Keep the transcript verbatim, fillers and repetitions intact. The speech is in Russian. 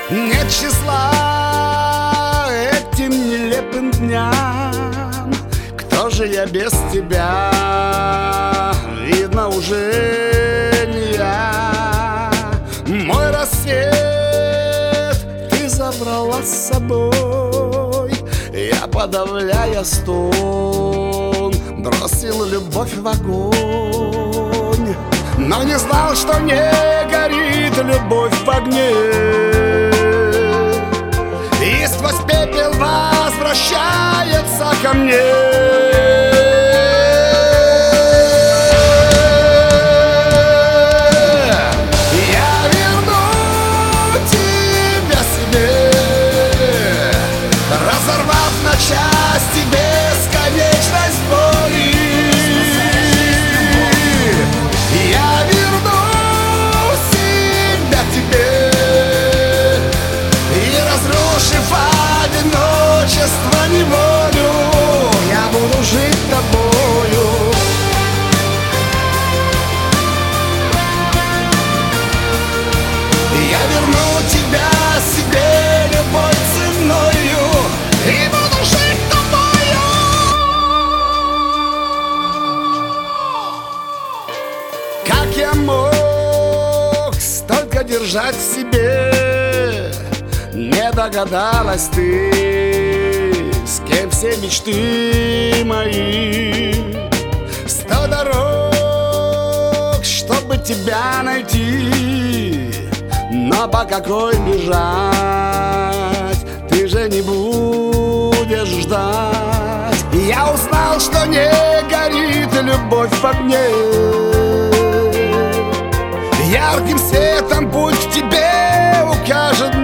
Нет числа этим нелепым дням. Кто же я без тебя? Видно, уже не я. Мой рассвет ты забрала с собой. Я, подавляя стон, бросил любовь в огонь. Но не знал, что не горит любовь в огне, и сквозь пепел возвращается ко мне. Части бесконечность боли, я верну себя тебе, и, разрушив одиночество, неволю, я буду жить тобою. Я верну тебя себе любой ценою, и буду жить тобою. Как я мог столько держать в себе? Не догадалась ты, с кем все мечты мои. Сто дорог, чтобы тебя найти, но по какой бежать ты же не будешь ждать. Я узнал, что не горит любовь в огне. Ярким светом путь к тебе укажет